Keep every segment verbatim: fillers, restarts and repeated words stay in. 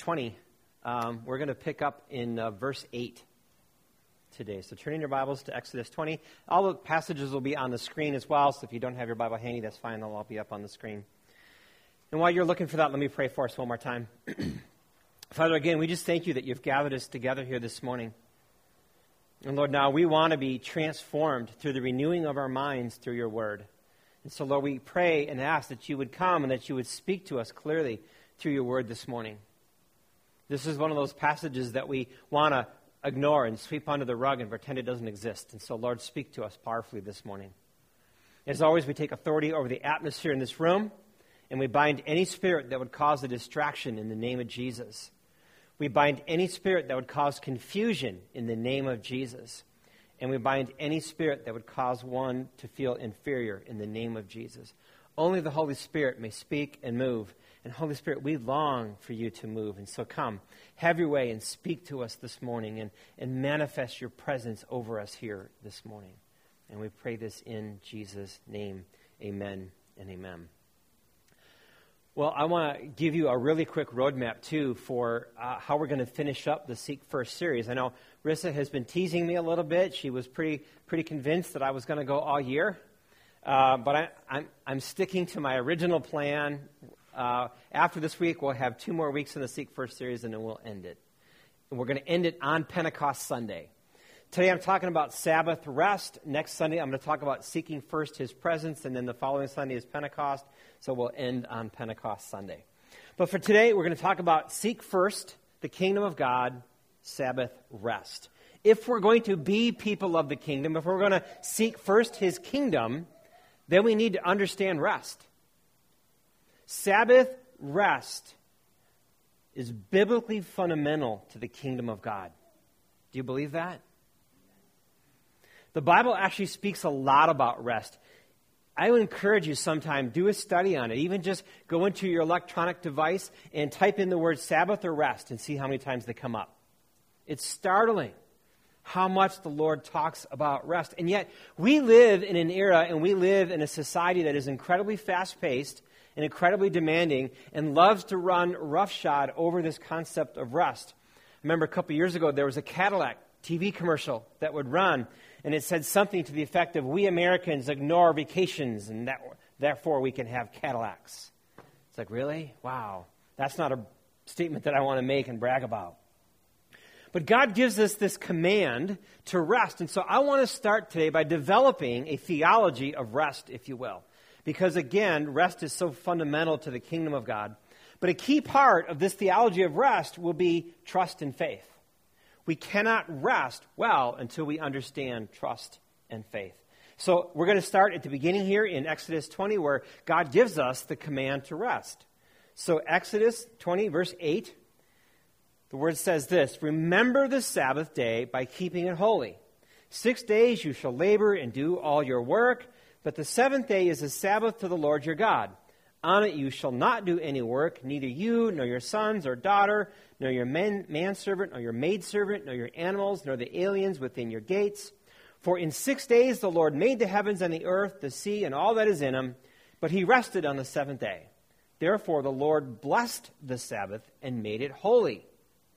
twenty. Um, we're going to pick up in uh, verse eight today. So turn in your Bibles to Exodus twenty. All the passages will be on the screen as well, so if you don't have your Bible handy, that's fine. They'll all be up on the screen. And while you're looking for that, let me pray for us one more time. Father, again, we just thank you that you've gathered us together here this morning. And Lord, now we want to be transformed through the renewing of our minds through your word. And so, Lord, we pray and ask that you would come and that you would speak to us clearly through your word this morning. This is one of those passages that we want to ignore and sweep under the rug and pretend it doesn't exist. And so, Lord, speak to us powerfully this morning. As always, we take authority over the atmosphere in this room, and we bind any spirit that would cause a distraction in the name of Jesus. We bind any spirit that would cause confusion in the name of Jesus. And we bind any spirit that would cause one to feel inferior in the name of Jesus. Only the Holy Spirit may speak and move. And Holy Spirit, we long for you to move. And so come, have your way and speak to us this morning and, and manifest your presence over us here this morning. And we pray this in Jesus' name. Amen and amen. Well, I want to give you a really quick roadmap, too, for uh, how we're going to finish up the Seek First series. I know Rissa has been teasing me a little bit. She was pretty pretty convinced that I was going to go all year. Uh, but I, I'm, I'm sticking to my original plan. Uh, after this week, we'll have two more weeks in the Seek First series, and then we'll end it. And we're going to end it on Pentecost Sunday. Today I'm talking about Sabbath rest. Next Sunday I'm going to talk about seeking first his presence, and then the following Sunday is Pentecost, so we'll end on Pentecost Sunday. But for today, we're going to talk about seek first the kingdom of God, Sabbath rest. If we're going to be people of the kingdom, if we're going to seek first his kingdom, then we need to understand rest. Sabbath rest is biblically fundamental to the kingdom of God. Do you believe that? The Bible actually speaks a lot about rest. I would encourage you sometime, do a study on it. Even just go into your electronic device and type in the word Sabbath or rest and see how many times they come up. It's startling how much the Lord talks about rest. And yet, we live in an era and we live in a society that is incredibly fast-paced and incredibly demanding and loves to run roughshod over this concept of rest. I remember a couple years ago, there was a Cadillac T V commercial that would run, and it said something to the effect of, we Americans ignore vacations, and that, therefore we can have Cadillacs. It's like, really? Wow. That's not a statement that I want to make and brag about. But God gives us this command to rest. And so I want to start today by developing a theology of rest, if you will. Because again, rest is so fundamental to the kingdom of God. But a key part of this theology of rest will be trust and faith. We cannot rest well until we understand trust and faith. So we're going to start at the beginning here in Exodus twenty, where God gives us the command to rest. So Exodus twenty, verse eight, the word says this: remember the Sabbath day by keeping it holy. Six days you shall labor and do all your work, but the seventh day is a Sabbath to the Lord your God. On it you shall not do any work, neither you, nor your sons or daughter, nor your man, manservant, nor your maidservant, nor your animals, nor the aliens within your gates. For in six days the Lord made the heavens and the earth, the sea, and all that is in them, but he rested on the seventh day. Therefore the Lord blessed the Sabbath and made it holy.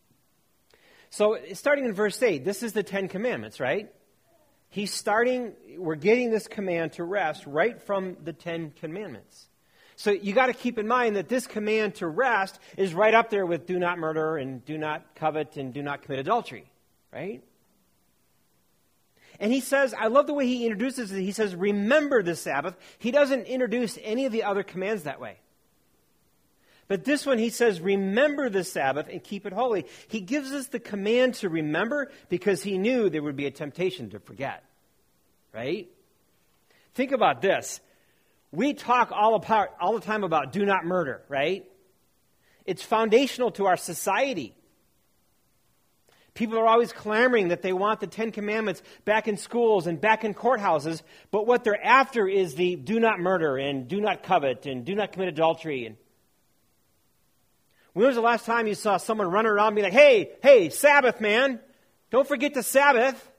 So starting in verse eight, this is the Ten Commandments, right? He's starting, we're getting this command to rest right from the Ten Commandments. So you got to keep in mind that this command to rest is right up there with do not murder and do not covet and do not commit adultery, right? And he says, I love the way he introduces it. He says, remember the Sabbath. He doesn't introduce any of the other commands that way. But this one, he says, remember the Sabbath and keep it holy. He gives us the command to remember because he knew there would be a temptation to forget, right? Think about this. We talk all apart, all the time about do not murder, right? It's foundational to our society. People are always clamoring that they want the Ten Commandments back in schools and back in courthouses, but what they're after is the do not murder and do not covet and do not commit adultery. And when was the last time you saw someone run around and be like, hey, hey, Sabbath, man, don't forget the Sabbath,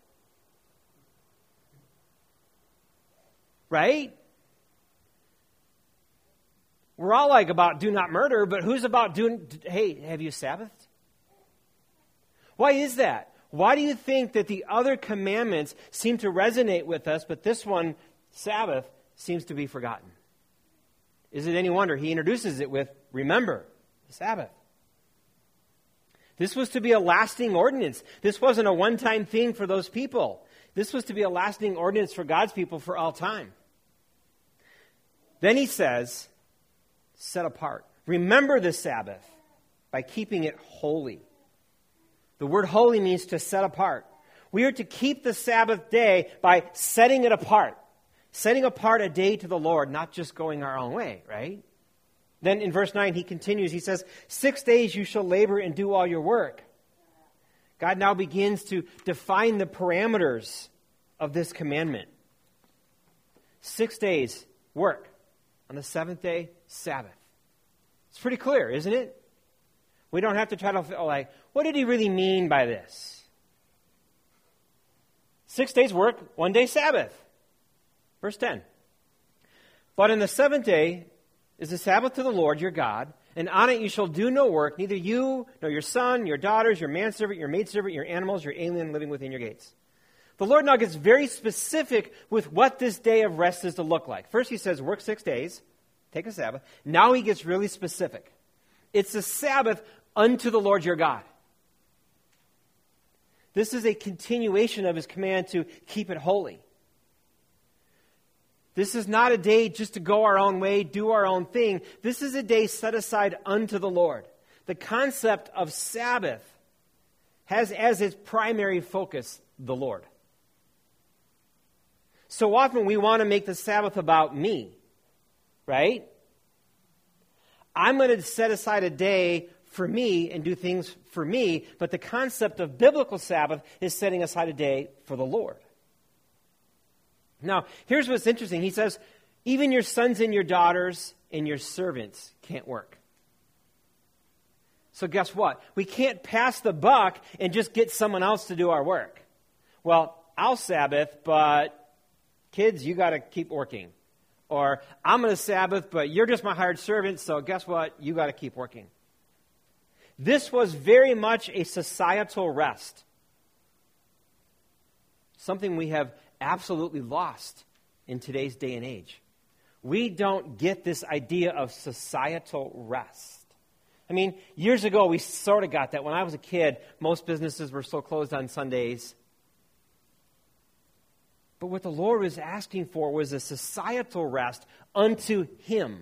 right? We're all like about do not murder, but who's about doing, hey, have you Sabbathed? Why is that? Why do you think that the other commandments seem to resonate with us, but this one, Sabbath, seems to be forgotten? Is it any wonder he introduces it with, remember the Sabbath? This was to be a lasting ordinance. This wasn't a one-time thing for those people. This was to be a lasting ordinance for God's people for all time. Then he says, set apart. Remember the Sabbath by keeping it holy. The word holy means to set apart. We are to keep the Sabbath day by setting it apart. Setting apart a day to the Lord, not just going our own way, right? Then in verse nine, he continues. He says, six days you shall labor and do all your work. God now begins to define the parameters of this commandment. Six days, work. On the seventh day, Sabbath. It's pretty clear, isn't it? We don't have to try to feel like, what did he really mean by this? Six days work, one day Sabbath. Verse ten. But in the seventh day is the Sabbath to the Lord your God, and on it you shall do no work, neither you, nor your son, your daughters, your manservant, your maidservant, your animals, your alien living within your gates. The Lord now gets very specific with what this day of rest is to look like. First he says, work six days, take a Sabbath. Now he gets really specific. It's a Sabbath unto the Lord your God. This is a continuation of his command to keep it holy. This is not a day just to go our own way, do our own thing. This is a day set aside unto the Lord. The concept of Sabbath has as its primary focus the Lord. So often we want to make the Sabbath about me, right? I'm going to set aside a day for me and do things for me, but the concept of biblical Sabbath is setting aside a day for the Lord. Now, here's what's interesting. He says, even your sons and your daughters and your servants can't work. So guess what? We can't pass the buck and just get someone else to do our work. Well, I'll Sabbath, but kids, you got to keep working. Or I'm going to Sabbath, but you're just my hired servant, so guess what? You got to keep working. This was very much a societal rest. Something we have absolutely lost in today's day and age. We don't get this idea of societal rest. I mean, years ago, we sort of got that. When I was a kid, most businesses were still closed on Sundays. But what the Lord was asking for was a societal rest unto him.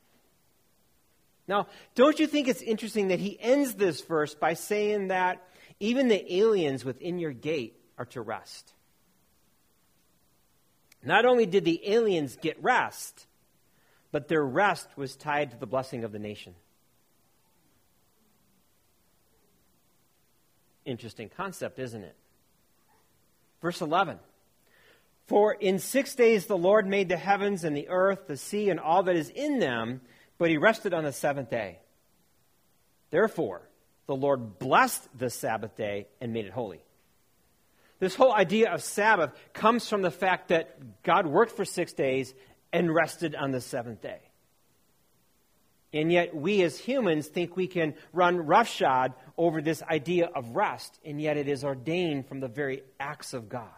Now, don't you think it's interesting that he ends this verse by saying that even the aliens within your gate are to rest? Not only did the aliens get rest, but their rest was tied to the blessing of the nation. Interesting concept, isn't it? Verse eleven. For in six days the Lord made the heavens and the earth, the sea, and all that is in them, but he rested on the seventh day. Therefore, the Lord blessed the Sabbath day and made it holy. This whole idea of Sabbath comes from the fact that God worked for six days and rested on the seventh day. And yet we as humans think we can run roughshod over this idea of rest, and yet it is ordained from the very acts of God.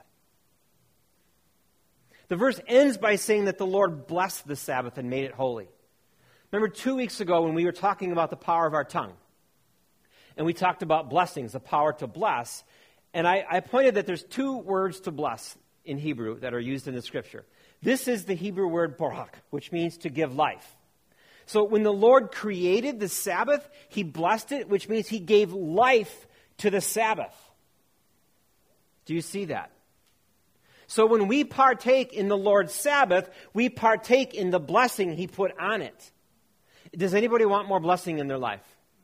The verse ends by saying that the Lord blessed the Sabbath and made it holy. Remember two weeks ago when we were talking about the power of our tongue, and we talked about blessings, the power to bless. And I, I pointed that there's two words to bless in Hebrew that are used in the Scripture. This is the Hebrew word barak, which means to give life. So when the Lord created the Sabbath, he blessed it, which means he gave life to the Sabbath. Do you see that? So when we partake in the Lord's Sabbath, we partake in the blessing he put on it. Does anybody want more blessing in their life?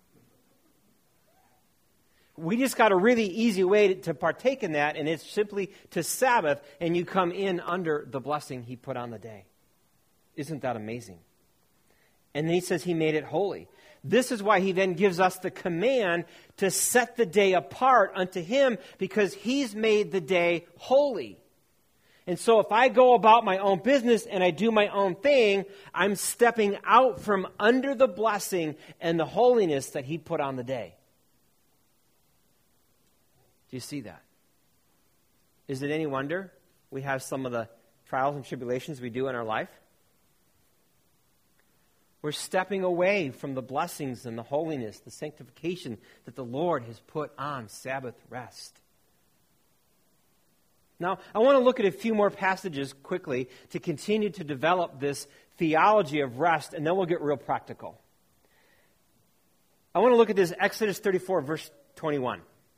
We just got a really easy way to partake in that, and it's simply to Sabbath, and you come in under the blessing he put on the day. Isn't that amazing? And then he says he made it holy. This is why he then gives us the command to set the day apart unto him, because he's made the day holy. And so if I go about my own business and I do my own thing, I'm stepping out from under the blessing and the holiness that he put on the day. Do you see that? Is it any wonder we have some of the trials and tribulations we do in our life? We're stepping away from the blessings and the holiness, the sanctification that the Lord has put on Sabbath rest. Now, I want to look at a few more passages quickly to continue to develop this theology of rest, and then we'll get real practical. I want to look at this Exodus thirty-four, verse twenty-one.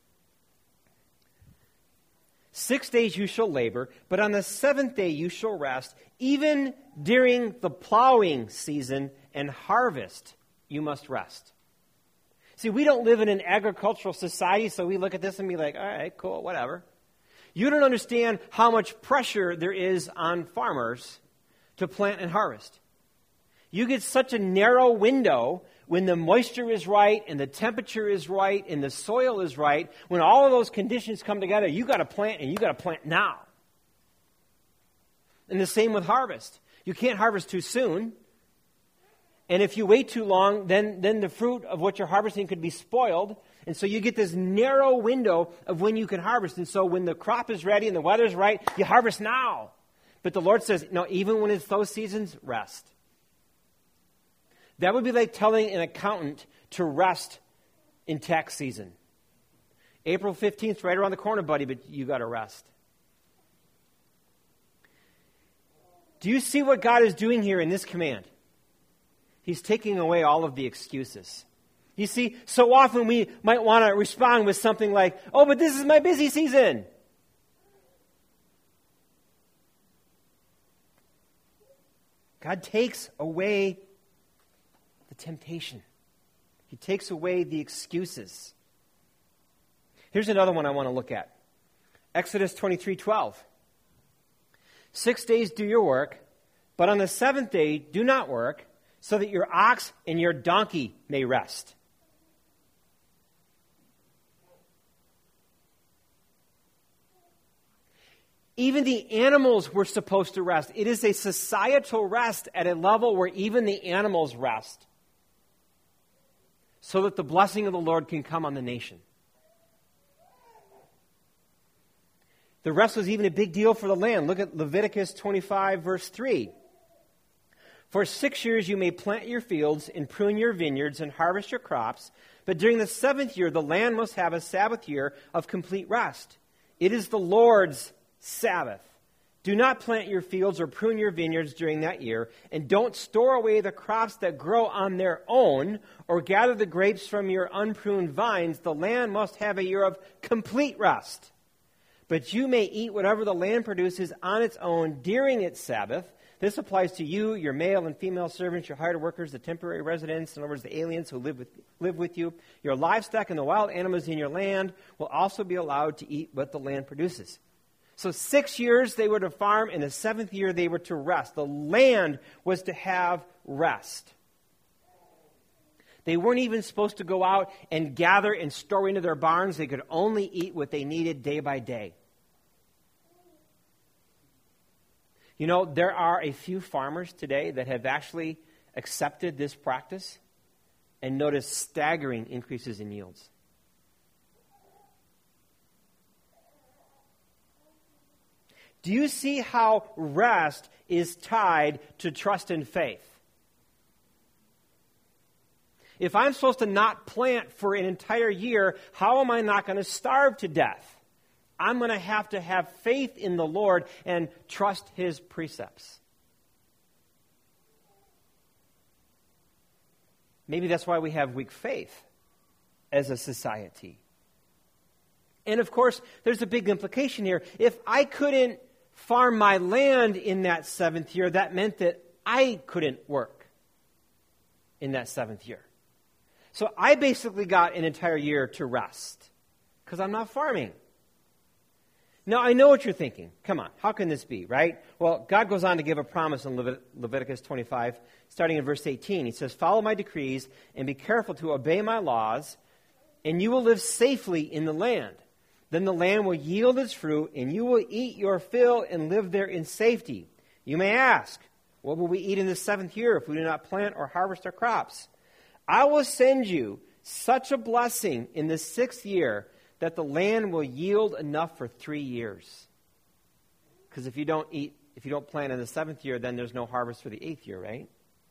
Six days you shall labor, but on the seventh day you shall rest. Even during the plowing season and harvest, you must rest. See, we don't live in an agricultural society, so we look at this and be like, all right, cool, whatever. You don't understand how much pressure there is on farmers to plant and harvest. You get such a narrow window when the moisture is right and the temperature is right and the soil is right. When all of those conditions come together, you got to plant, and you got to plant now. And the same with harvest. You can't harvest too soon. And if you wait too long, then, then the fruit of what you're harvesting could be spoiled. And so you get this narrow window of when you can harvest. And so when the crop is ready and the weather's right, you harvest now. But the Lord says, no, even when it's those seasons, rest. That would be like telling an accountant to rest in tax season. April fifteenth, right around the corner, buddy, but you got to rest. Do you see what God is doing here in this command? He's taking away all of the excuses. You see, so often we might want to respond with something like, oh, but this is my busy season. God takes away the temptation. He takes away the excuses. Here's another one I want to look at. Exodus twenty-three twelve. Six days do your work, but on the seventh day do not work, so that your ox and your donkey may rest. Even the animals were supposed to rest. It is a societal rest at a level where even the animals rest, so that the blessing of the Lord can come on the nation. The rest was even a big deal for the land. Look at Leviticus twenty-five, verse three. For six years you may plant your fields and prune your vineyards and harvest your crops, but during the seventh year the land must have a Sabbath year of complete rest. It is the Lord's Sabbath. Do not plant your fields or prune your vineyards during that year, and don't store away the crops that grow on their own, or gather the grapes from your unpruned vines. The land must have a year of complete rest. But you may eat whatever the land produces on its own during its Sabbath. This applies to you, your male and female servants, your hired workers, the temporary residents, in other words, the aliens who live with, live with you. Your livestock and the wild animals in your land will also be allowed to eat what the land produces. So six years they were to farm, and the seventh year they were to rest. The land was to have rest. They weren't even supposed to go out and gather and store into their barns. They could only eat what they needed day by day. You know, there are a few farmers today that have actually accepted this practice and noticed staggering increases in yields. Do you see how rest is tied to trust and faith? If I'm supposed to not plant for an entire year, how am I not going to starve to death? I'm going to have to have faith in the Lord and trust His precepts. Maybe that's why we have weak faith as a society. And of course, there's a big implication here. If I couldn't farm my land in that seventh year, that meant that I couldn't work in that seventh year. So I basically got an entire year to rest because I'm not farming. Now, I know what you're thinking. Come on, how can this be, right? Well, God goes on to give a promise in Levit- Leviticus twenty-five, starting in verse eighteen. He says, follow my decrees and be careful to obey my laws, and you will live safely in the land. Then the land will yield its fruit, and you will eat your fill and live there in safety. You may ask, what will we eat in the seventh year if we do not plant or harvest our crops? I will send you such a blessing in the sixth year that the land will yield enough for three years. Because if you don't eat, if you don't plant in the seventh year, then there's no harvest for the eighth year, right?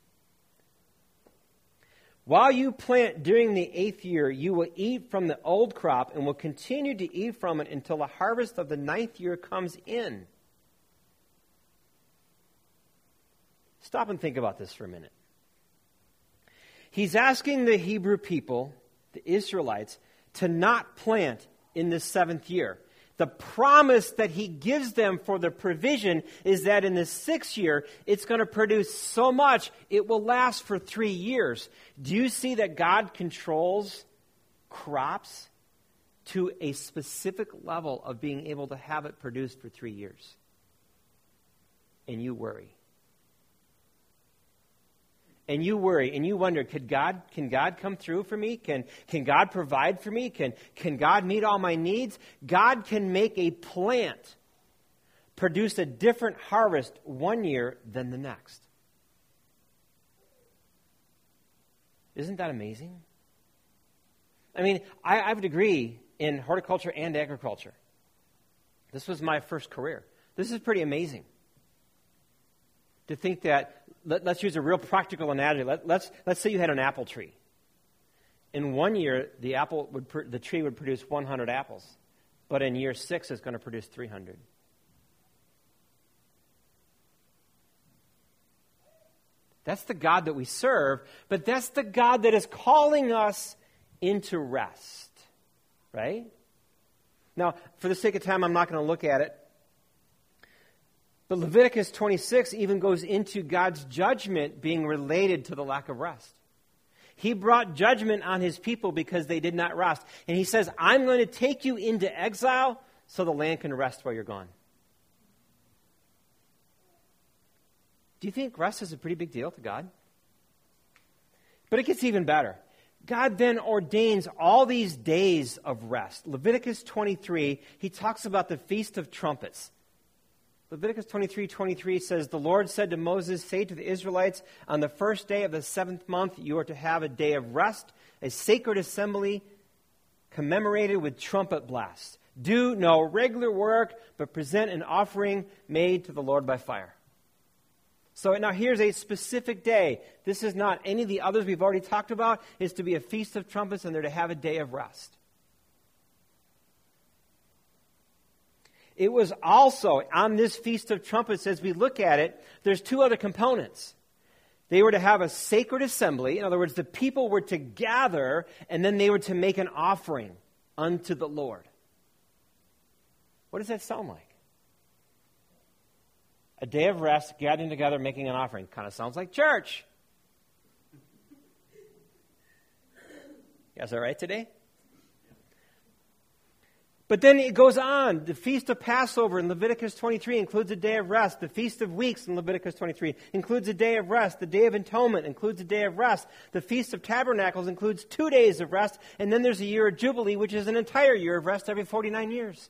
While you plant during the eighth year, you will eat from the old crop and will continue to eat from it until the harvest of the ninth year comes in. Stop and think about this for a minute. He's asking the Hebrew people, the Israelites, to not plant in the seventh year. The promise that he gives them for the provision is that in the sixth year, it's going to produce so much, it will last for three years. Do you see that God controls crops to a specific level of being able to have it produced for three years? And you worry. And you worry, and you wonder, could God, can God come through for me? Can, can God provide for me? Can, can God meet all my needs? God can make a plant produce a different harvest one year than the next. Isn't that amazing? I mean, I, I have a degree in horticulture and agriculture. This was my first career. This is pretty amazing. To think that, let, let's use a real practical analogy. Let, let's let's say you had an apple tree. In one year, the apple would pr- the tree would produce one hundred apples, but in year six, it's going to produce three hundred. That's the God that we serve, but that's the God that is calling us into rest, right? Now, for the sake of time, I'm not going to look at it. But Leviticus twenty-six even goes into God's judgment being related to the lack of rest. He brought judgment on his people because they did not rest. And he says, I'm going to take you into exile so the land can rest while you're gone. Do you think rest is a pretty big deal to God? But it gets even better. God then ordains all these days of rest. Leviticus twenty-three, he talks about the Feast of Trumpets. Leviticus twenty-three twenty-three says, the Lord said to Moses, say to the Israelites, on the first day of the seventh month, you are to have a day of rest, a sacred assembly commemorated with trumpet blasts. Do no regular work, but present an offering made to the Lord by fire. So now here's a specific day. This is not any of the others we've already talked about. It's to be a feast of trumpets, and they're to have a day of rest. It was also on this Feast of Trumpets, as we look at it, there's two other components. They were to have a sacred assembly. In other words, the people were to gather, and then they were to make an offering unto the Lord. What does that sound like? A day of rest, gathering together, making an offering. Kind of sounds like church. You guys all right today? But then it goes on. The Feast of Passover in Leviticus twenty-three includes a day of rest. The Feast of Weeks in Leviticus twenty-three includes a day of rest. The Day of Atonement includes a day of rest. The Feast of Tabernacles includes two days of rest. And then there's a year of Jubilee, which is an entire year of rest every forty-nine years.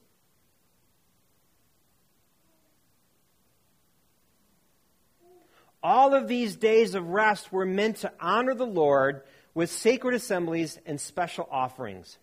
All of these days of rest were meant to honor the Lord with sacred assemblies and special offerings.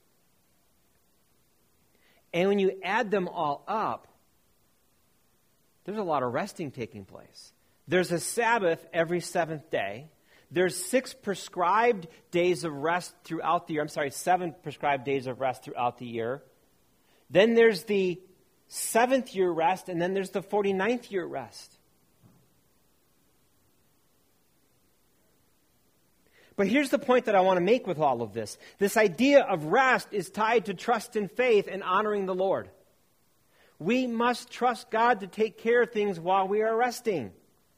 And when you add them all up, there's a lot of resting taking place. There's a Sabbath every seventh day. There's six prescribed days of rest throughout the year. I'm sorry, seven prescribed days of rest throughout the year. Then there's the seventh year rest, and then there's the forty-ninth year rest. But here's the point that I want to make with all of this. This idea of rest is tied to trust and faith and honoring the Lord. We must trust God to take care of things while we are resting.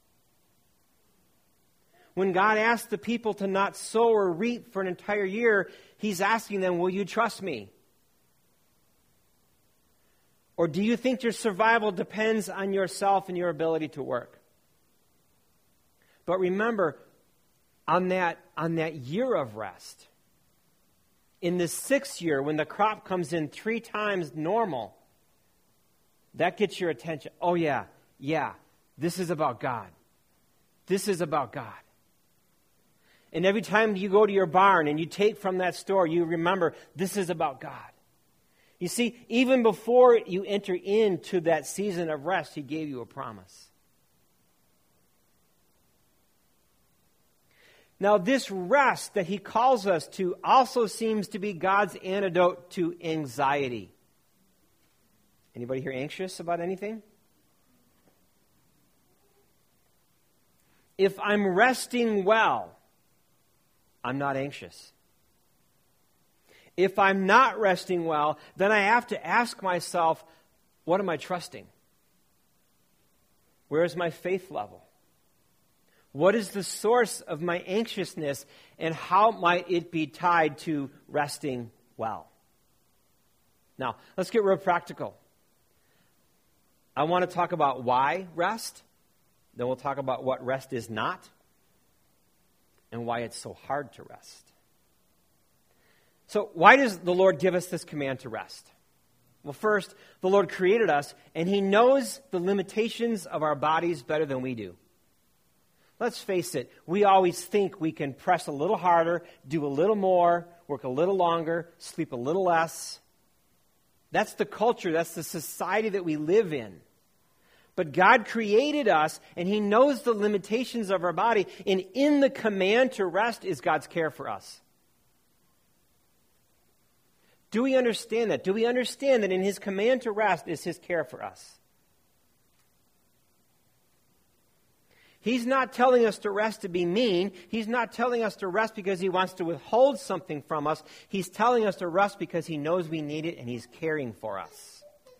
When God asked the people to not sow or reap for an entire year, he's asking them, will you trust me? Or do you think your survival depends on yourself and your ability to work? But remember, On that, on that year of rest, In the sixth year, when the crop comes in three times normal, that gets your attention. Oh, yeah, yeah, this is about God. This is about God. And every time you go to your barn and you take from that store, you remember, this is about God. You see, even before you enter into that season of rest, he gave you a promise. Now, this rest that he calls us to also seems to be God's antidote to anxiety. Anybody here anxious about anything? If I'm resting well, I'm not anxious. If I'm not resting well, then I have to ask myself, what am I trusting? Where is my faith level? What is the source of my anxiousness, and how might it be tied to resting well? Now, let's get real practical. I want to talk about why rest. Then we'll talk about what rest is not and why it's so hard to rest. So why does the Lord give us this command to rest? Well, first, the Lord created us, and he knows the limitations of our bodies better than we do. Let's face it, we always think we can press a little harder, do a little more, work a little longer, sleep a little less. That's the culture, that's the society that we live in. But God created us, and he knows the limitations of our body, and in the command to rest is God's care for us. Do we understand that? Do we understand that in his command to rest is his care for us? He's not telling us to rest to be mean. He's not telling us to rest because he wants to withhold something from us. He's telling us to rest because he knows we need it and he's caring for us.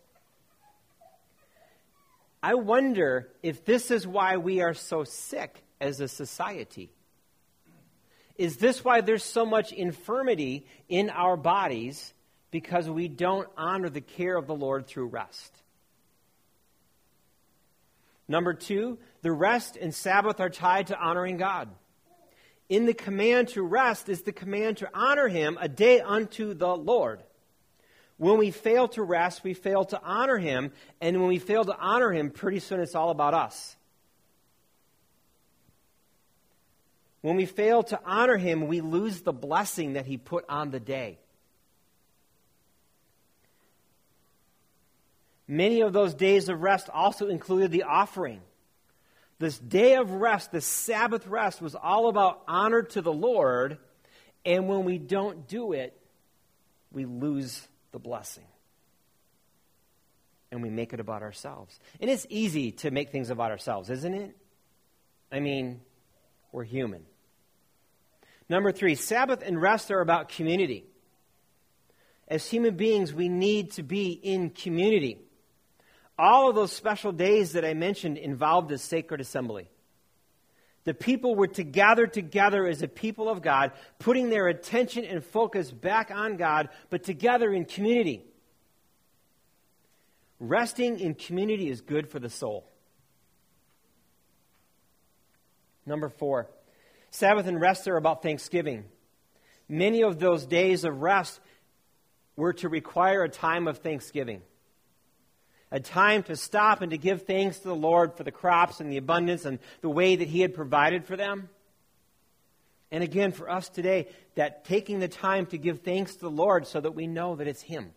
I wonder if this is why we are so sick as a society. Is this why there's so much infirmity in our bodies? Because we don't honor the care of the Lord through rest. Number two, the rest and Sabbath are tied to honoring God. In the command to rest is the command to honor him, a day unto the Lord. When we fail to rest, we fail to honor him, and when we fail to honor him, pretty soon it's all about us. When we fail to honor him, we lose the blessing that he put on the day. Many of those days of rest also included the offering. This day of rest, the Sabbath rest, was all about honor to the Lord, and when we don't do it, we lose the blessing. And we make it about ourselves. And it's easy to make things about ourselves, isn't it? I mean, we're human. Number three, Sabbath and rest are about community. As human beings, we need to be in community. All of those special days that I mentioned involved a sacred assembly. The people were to gather together as a people of God, putting their attention and focus back on God, but together in community. Resting in community is good for the soul. Number four, Sabbath and rest are about thanksgiving. Many of those days of rest were to require a time of thanksgiving. A time to stop and to give thanks to the Lord for the crops and the abundance and the way that he had provided for them. And again, for us today, that taking the time to give thanks to the Lord so that we know that it's him.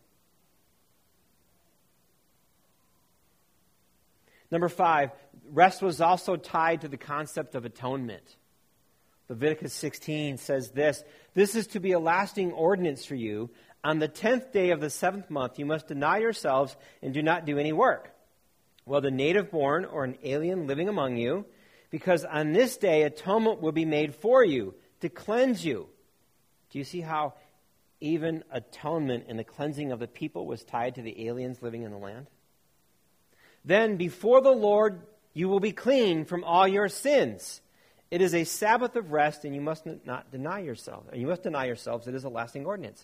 Number five, rest was also tied to the concept of atonement. Leviticus sixteen says this, "This is to be a lasting ordinance for you. On the tenth day of the seventh month, you must deny yourselves and do not do any work, whether native born or an alien living among you, because on this day atonement will be made for you to cleanse you." Do you see how even atonement and the cleansing of the people was tied to the aliens living in the land? "Then before the Lord you will be clean from all your sins. It is a Sabbath of rest, and you must not deny yourselves. You must deny yourselves. It is a lasting ordinance."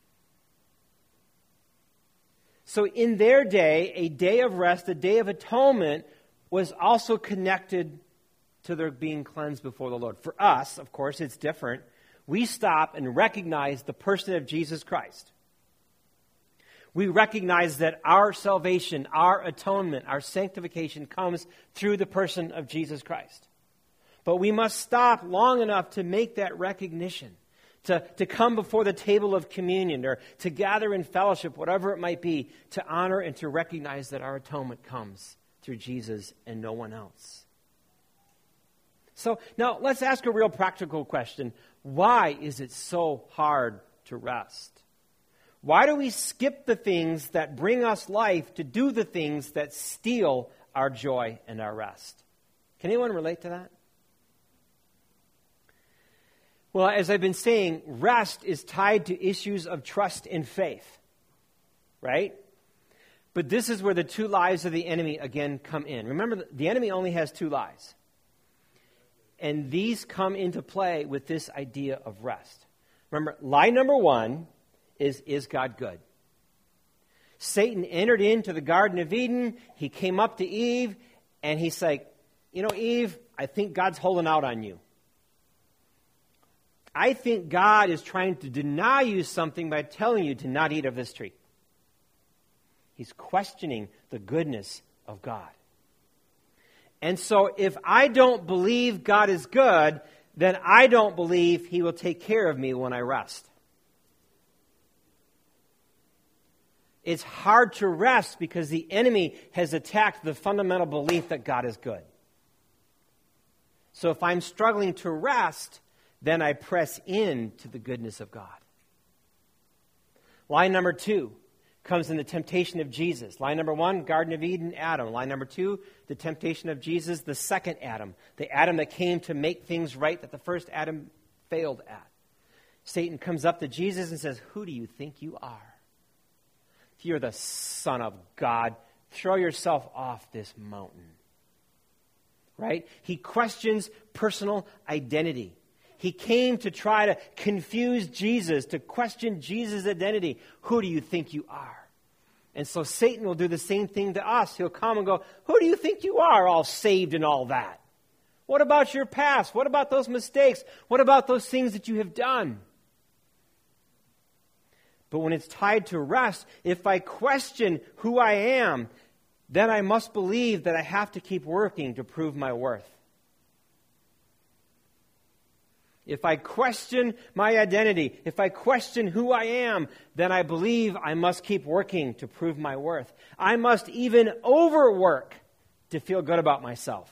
So in their day, a day of rest, a day of atonement, was also connected to their being cleansed before the Lord. For us, of course, it's different. we stop and recognize the person of Jesus Christ. We recognize that our salvation, our atonement, our sanctification comes through the person of Jesus Christ. But we must stop long enough to make that recognition, to, to come before the table of communion or to gather in fellowship, whatever it might be, to honor and to recognize that our atonement comes through Jesus and no one else. So now let's ask a real practical question. Why is it so hard to rest? Why do we skip the things that bring us life to do the things that steal our joy and our rest? Can anyone relate to that? Well, as I've been saying, rest is tied to issues of trust and faith, right? But this is where the two lies of the enemy again come in. Remember, the enemy only has two lies. And these come into play with this idea of rest. Remember, lie number one is, is God good? Satan entered into the Garden of Eden. He came up to Eve, and he's like, you know, Eve, I think God's holding out on you. I think God is trying to deny you something by telling you to not eat of this tree. He's questioning the goodness of God. And so if I don't believe God is good, then I don't believe He will take care of me when I rest. It's hard to rest because the enemy has attacked the fundamental belief that God is good. So if I'm struggling to rest, then I press in to the goodness of God. Lie number two comes in the temptation of Jesus. Lie number one, Garden of Eden, Adam. Lie number two, the temptation of Jesus, the second Adam. The Adam that came to make things right that the first Adam failed at. Satan comes up to Jesus and says, who do you think you are? If you're the Son of God, throw yourself off this mountain. Right? He questions personal identity. He came to try to confuse Jesus, to question Jesus' identity. Who do you think you are? And so Satan will do the same thing to us. He'll come and go, who do you think you are, all saved and all that? What about your past? What about those mistakes? What about those things that you have done? But when it's tied to rest, if I question who I am, then I must believe that I have to keep working to prove my worth. If I question my identity, if I question who I am, then I believe I must keep working to prove my worth. I must even overwork to feel good about myself.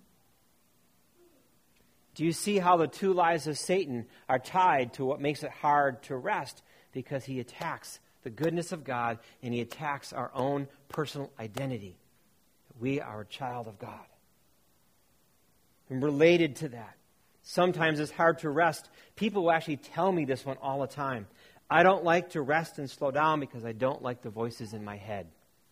Do you see how the two lies of Satan are tied to what makes it hard to rest? Because he attacks the goodness of God and he attacks our own personal identity. We are a child of God. And related to that, sometimes it's hard to rest. People will actually tell me this one all the time. I don't like to rest and slow down because I don't like the voices in my head.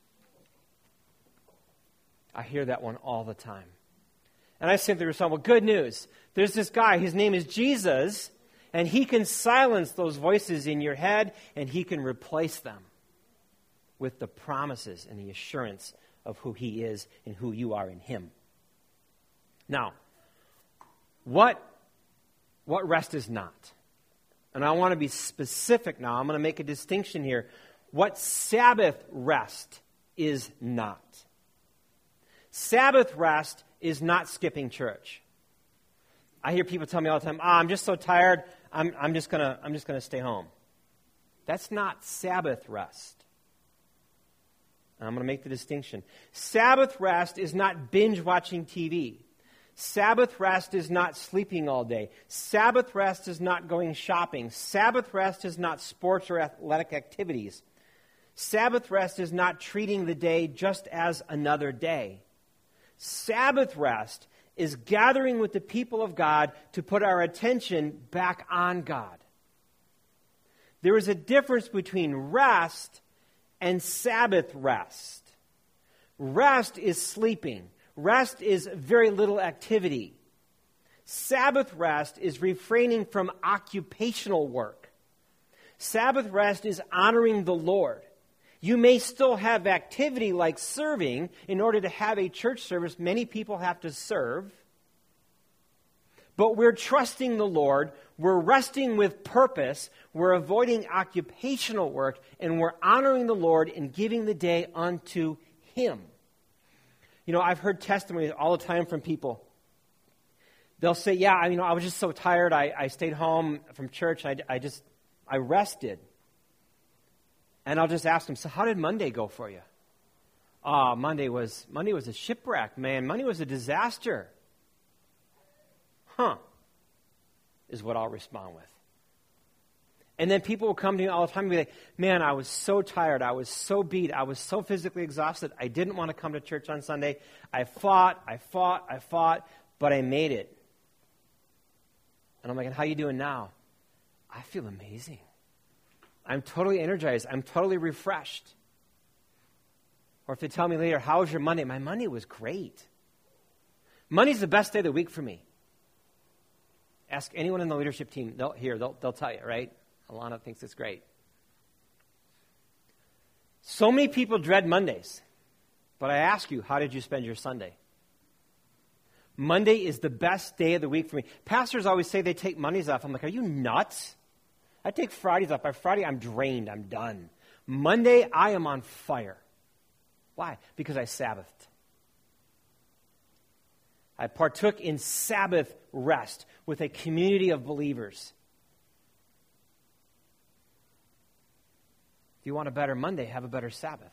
I hear that one all the time. And I simply respond, well, good news. There's this guy, his name is Jesus, and he can silence those voices in your head, and he can replace them with the promises and the assurance of who he is and who you are in him. Now, What, what rest is not? And I want to be specific now. I'm going to make a distinction here. What Sabbath rest is not. Sabbath rest is not skipping church. I hear people tell me all the time, oh, I'm just so tired, I'm, I'm just going to I'm just going to stay home. That's not Sabbath rest. And I'm going to make the distinction. Sabbath rest is not binge watching T V. Sabbath rest is not sleeping all day. Sabbath rest is not going shopping. Sabbath rest is not sports or athletic activities. Sabbath rest is not treating the day just as another day. Sabbath rest is gathering with the people of God to put our attention back on God. There is a difference between rest and Sabbath rest. Rest is sleeping. Rest is very little activity. Sabbath rest is refraining from occupational work. Sabbath rest is honoring the Lord. You may still have activity like serving. In order to have a church service, many people have to serve. but we're trusting the Lord, we're resting with purpose, we're avoiding occupational work, and we're honoring the Lord and giving the day unto Him. You know, I've heard testimonies all the time from people. They'll say, yeah, I, you know, I was just so tired, I, I stayed home from church, I, I just, I rested. And I'll just ask them, so how did Monday go for you? Oh, Monday was, Monday was a shipwreck, man. Monday was a disaster. Huh, is what I'll respond with. And then people will come to me all the time and be like, man, I was so tired. I was so beat. I was so physically exhausted. I didn't want to come to church on Sunday. I fought, I fought, I fought, but I made it. And I'm like, and how you doing now? I feel amazing. I'm totally energized. I'm totally refreshed. Or if they tell me later, how was your Monday? My Monday was great. Monday's the best day of the week for me. Ask anyone in the leadership team. They'll, here, they'll, they'll tell you, right? Alana thinks it's great. So many people dread Mondays. But I ask you, how did you spend your Sunday? Monday is the best day of the week for me. Pastors always say they take Mondays off. I'm like, are you nuts? I take Fridays off. By Friday, I'm drained. I'm done. Monday, I am on fire. Why? Because I Sabbathed. I partook in Sabbath rest with a community of believers. If you want a better Monday, have a better Sabbath.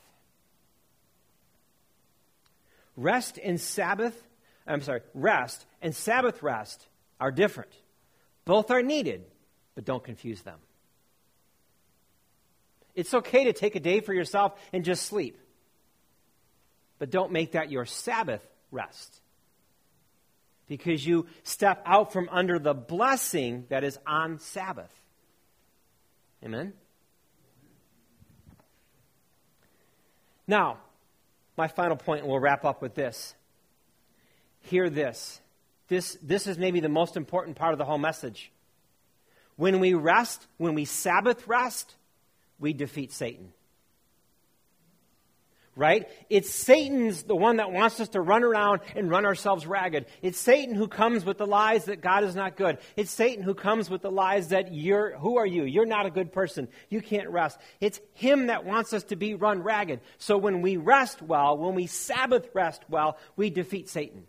Rest and Sabbath, I'm sorry, rest and Sabbath rest are different. Both are needed, but don't confuse them. It's okay to take a day for yourself and just sleep. But don't make that your Sabbath rest. Because you step out from under the blessing that is on Sabbath. Amen? Now, my final point, and we'll wrap up with this. Hear this. This, this is maybe the most important part of the whole message. When we rest, when we Sabbath rest, we defeat Satan. Right? It's Satan's the one that wants us to run around and run ourselves ragged. It's Satan who comes with the lies that God is not good. It's Satan who comes with the lies that you're, who are you? You're not a good person. You can't rest. It's him that wants us to be run ragged. So when we rest well, when we Sabbath rest well, we defeat Satan.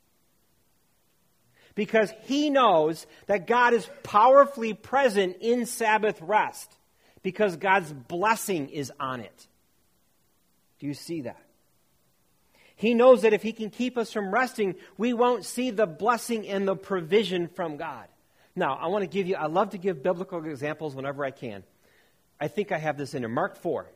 Because he knows that God is powerfully present in Sabbath rest. Because God's blessing is on it. Do you see that? He knows that if he can keep us from resting, we won't see the blessing and the provision from God. Now, I want to give you, I love to give biblical examples whenever I can. I think I have this in there. Mark four.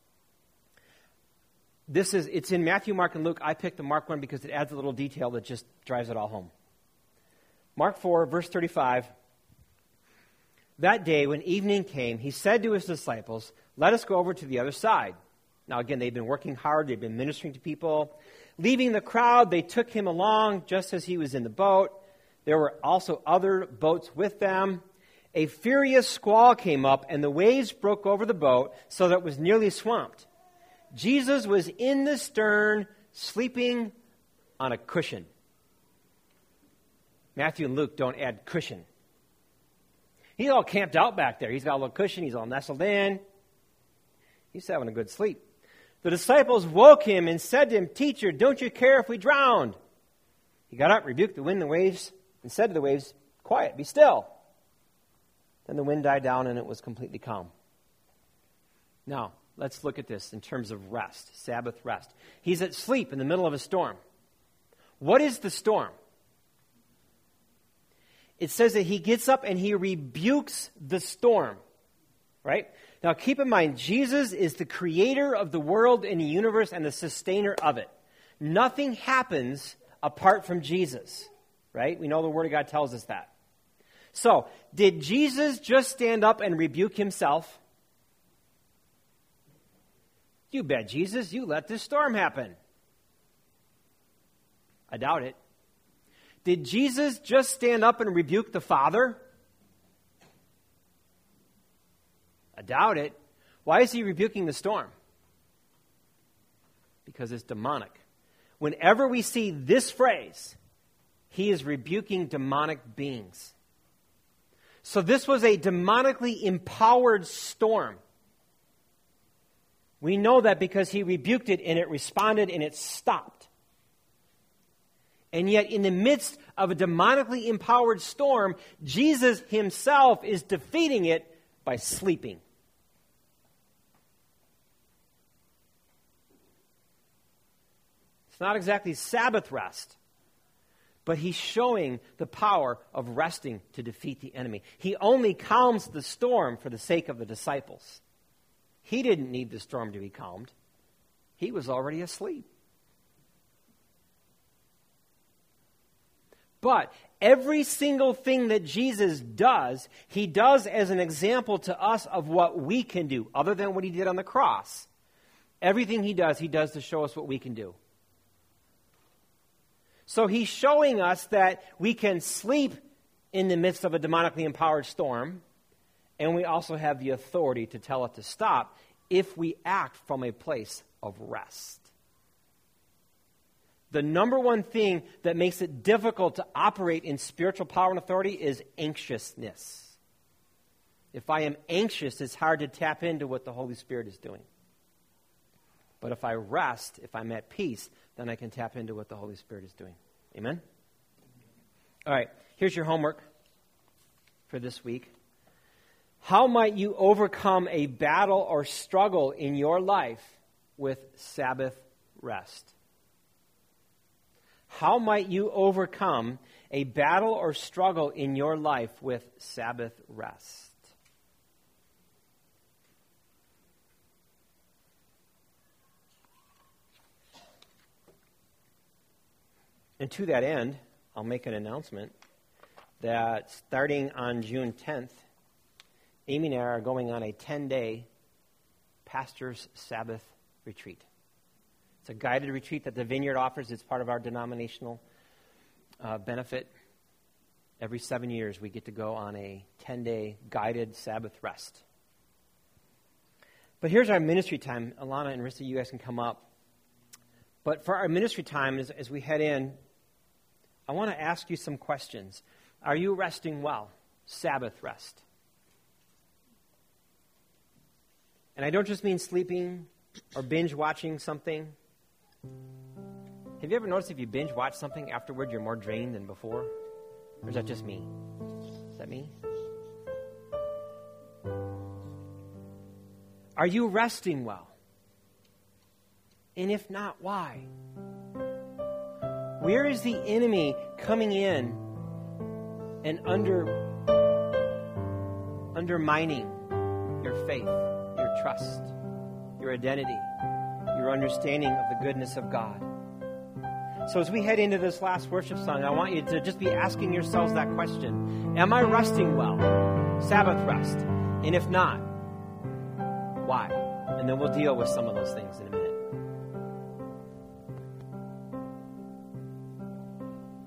This is, it's in Matthew, Mark, and Luke. I picked the Mark one because it adds a little detail that just drives it all home. Mark four, verse thirty-five. That day, when evening came, he said to his disciples, let us go over to the other side. Now, again, they've been working hard. They've been ministering to people. Leaving the crowd, they took him along just as he was in the boat. There were also other boats with them. A furious squall came up, and the waves broke over the boat so that it was nearly swamped. Jesus was in the stern, sleeping on a cushion. Matthew and Luke don't add cushion. He's all camped out back there. He's got a little cushion. He's all nestled in. He's having a good sleep. The disciples woke him and said to him, Teacher, don't you care if we drowned? He got up, rebuked the wind and the waves, and said to the waves, Quiet, be still. Then the wind died down and it was completely calm. Now, let's look at this in terms of rest, Sabbath rest. He's at sleep in the middle of a storm. What is the storm? It says that he gets up and he rebukes the storm, right? Now, keep in mind, Jesus is the creator of the world and the universe and the sustainer of it. Nothing happens apart from Jesus, right? We know the Word of God tells us that. So, did Jesus just stand up and rebuke himself? You bet, Jesus, you let this storm happen. I doubt it. Did Jesus just stand up and rebuke the Father? I doubt it. Why is he rebuking the storm? Because it's demonic. Whenever we see this phrase, he is rebuking demonic beings. So this was a demonically empowered storm. We know that because he rebuked it and it responded and it stopped. And yet in the midst of a demonically empowered storm, Jesus himself is defeating it by sleeping. It's not exactly Sabbath rest, but he's showing the power of resting to defeat the enemy. He only calms the storm for the sake of the disciples. He didn't need the storm to be calmed. He was already asleep. But every single thing that Jesus does, he does as an example to us of what we can do, other than what he did on the cross. Everything he does, he does to show us what we can do. So he's showing us that we can sleep in the midst of a demonically empowered storm, and we also have the authority to tell it to stop if we act from a place of rest. The number one thing that makes it difficult to operate in spiritual power and authority is anxiousness. If I am anxious, it's hard to tap into what the Holy Spirit is doing. But if I rest, if I'm at peace, then I can tap into what the Holy Spirit is doing. Amen? All right, here's your homework for this week. How might you overcome a battle or struggle in your life with Sabbath rest? How might you overcome a battle or struggle in your life with Sabbath rest? And to that end, I'll make an announcement that starting on June tenth, Amy and I are going on a ten-day Pastor's Sabbath retreat. It's a guided retreat that the Vineyard offers. It's part of our denominational uh, benefit. Every seven years, we get to go on a ten-day guided Sabbath rest. But here's our ministry time. Alana and Rissa, you guys can come up. But for our ministry time, as, as we head in, I want to ask you some questions. Are you resting well? Sabbath rest. And I don't just mean sleeping or binge watching something. Have you ever noticed if you binge watch something afterward, you're more drained than before? Or is that just me? Is that me? Are you resting well? And if not, why? Where is the enemy coming in and under undermining your faith, your trust, your identity, your understanding of the goodness of God? So as we head into this last worship song, I want you to just be asking yourselves that question. Am I resting well? Sabbath rest. And if not, why? And then we'll deal with some of those things in a minute.